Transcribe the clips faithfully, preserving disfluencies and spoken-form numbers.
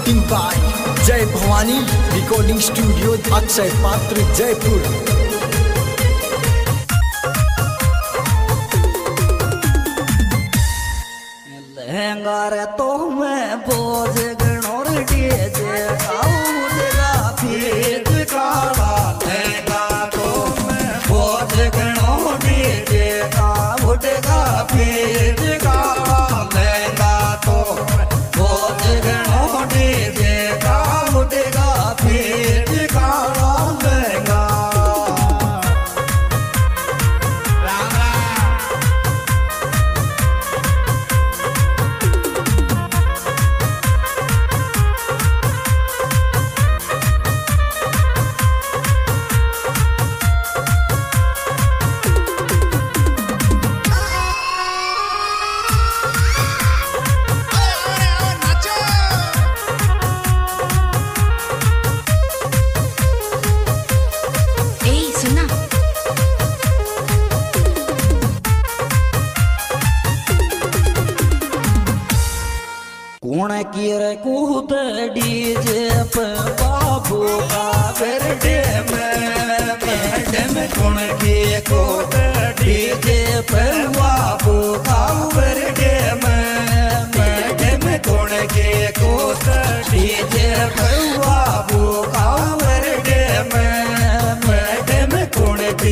shooting by Jai Bhavani Recording Studio, Akshay Patra, Jaipur. लहंगा रे तो मैं बोझ गणोर डीजे आऊंगा फिर काला लहंगा तो मैं बोझ गणोर डीजे आऊंगा फिर काला लहंगा तो मैं बोझ गणोर डीजे आऊंगा फिर काला लहंगा कौन की रे कूद डीजे पे बाबू का बर्थडे में बर्थडे में कौन की कूद डीजे पे बाबू का बर्थडे में बर्थडे में कौन की कूद डीजे पे बाबू का बर्थडे में बर्थडे में कौन की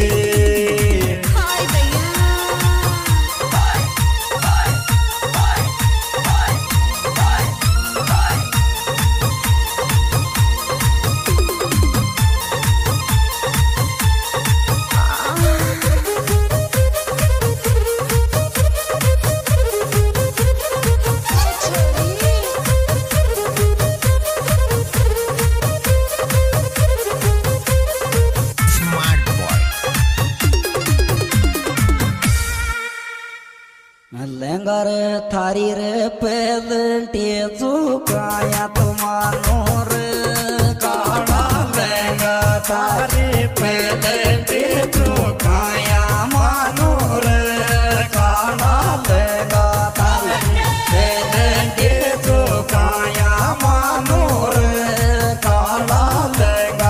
लहंगा रे थारी रे पेलंटी चुकाया तुम्हारो रे काला लहंगा थारी पेलंटी चुकाया मानो रे काला लहंगा थारी पेलंटी चुकाया मानो रे काला लहंगा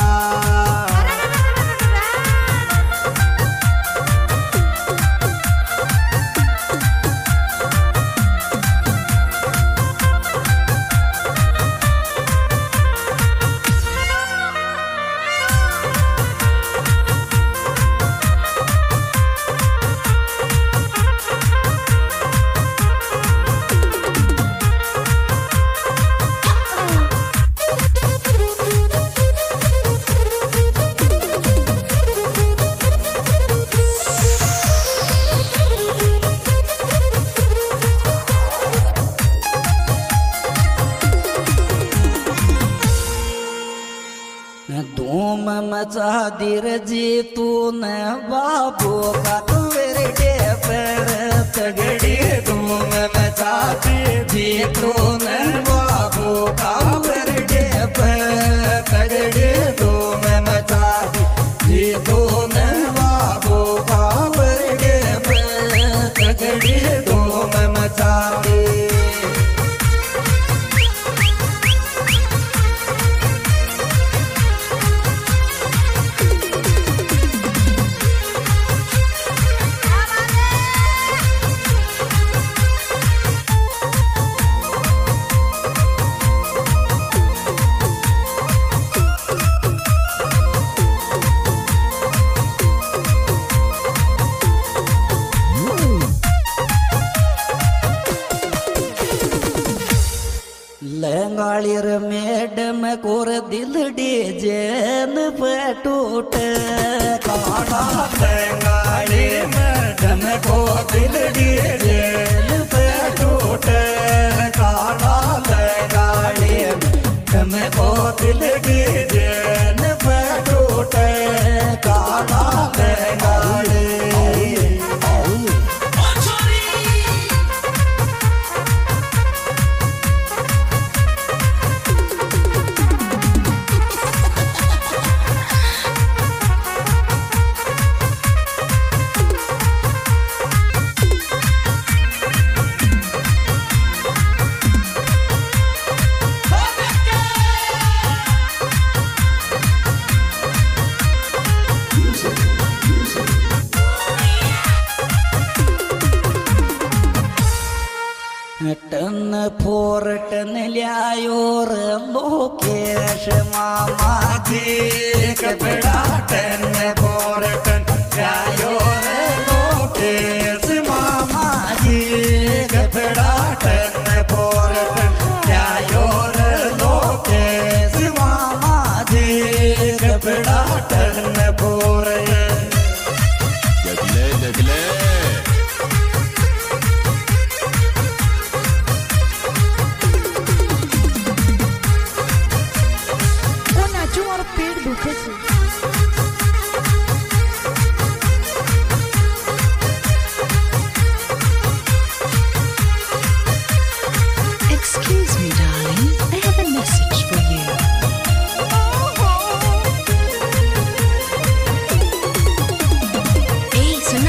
धूम मचा दीर जी तूने बाबू का बर्थडे पर तगड़ी धूम मचा दी जी तूने बाबू का बर्थडे पर तगड़ी धूम मचा दी जी तूने बाबू का बर्थडे पर तगड़ी धूम मचा दी लहंगाड़ीर मैडम कोर दिल डीजेन पे टूटे काला लहंगाड़ी मैडम को दिल डीजेन पे टूटे काला लहंगाड़ी मैडम को दिल डीजेन पे टूटे काला लहंगाड़ी टन फोर टन ल्यायोर लोकेश मामा जी कपड़ा टन फोर टन ल्यायोर लोकेश मामा जी कपड़ा टन फोर टन ल्यायोर लोकेश मामा जी कपड़ा टन फोर दगले दगले पेट दुखे છે Excuse me, darling. I have a message for you. Hey, सुना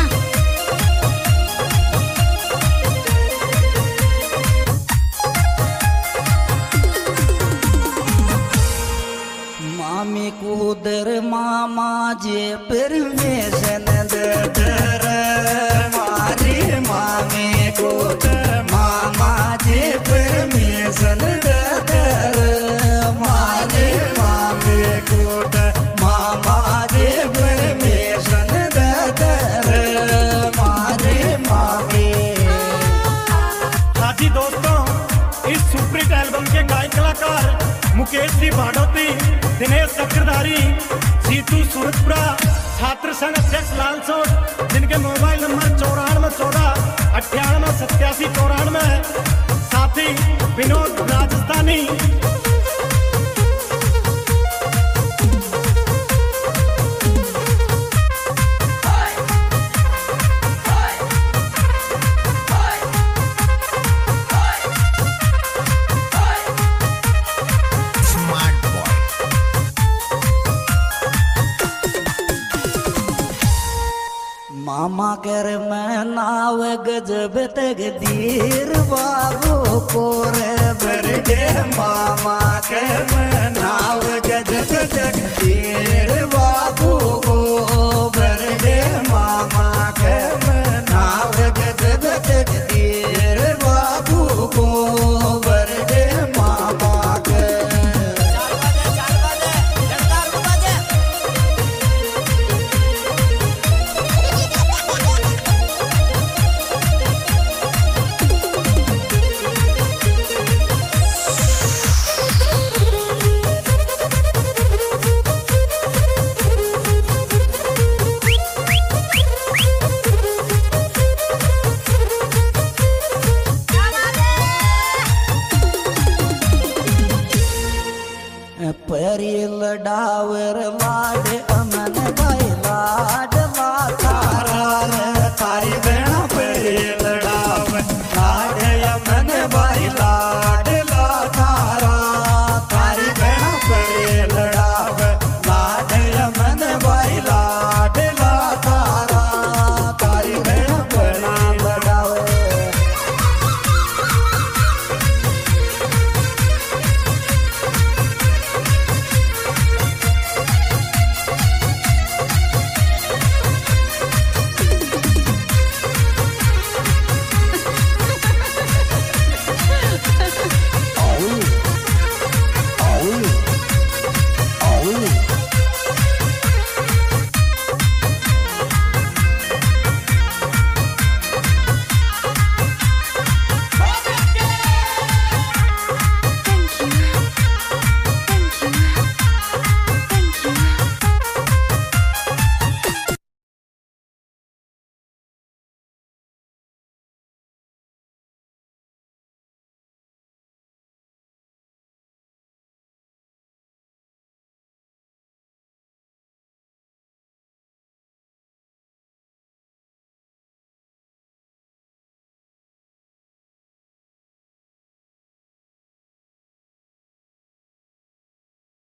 मामी कुदर मामा जे परमेशन दे दर मारी मामी कुदर मामा जे परमेशन दे दर मारी मामी कुदर मामा जे परमेशन दे दर मारी मामी। हाँ जी दोस्तों, इस सुपरहिट एल्बम के गायक कलाकार मुकेश जी भाडोती, दिनेश चक्रधारी, जीतू सूरजपुरा, छात्र संघ अध्यक्ष लाल सोट, जिनके मोबाइल नंबर चौरानवे चौदह अट्ठानवे सत्यासी चौरानवे, साथी विनोद राजस्थानी। मामा कर मैं नाव गजब तक दीर बाबू कोरे बरडे मामा कर मैं नाव गजब तक दीर बाबू को बरडे मामा कर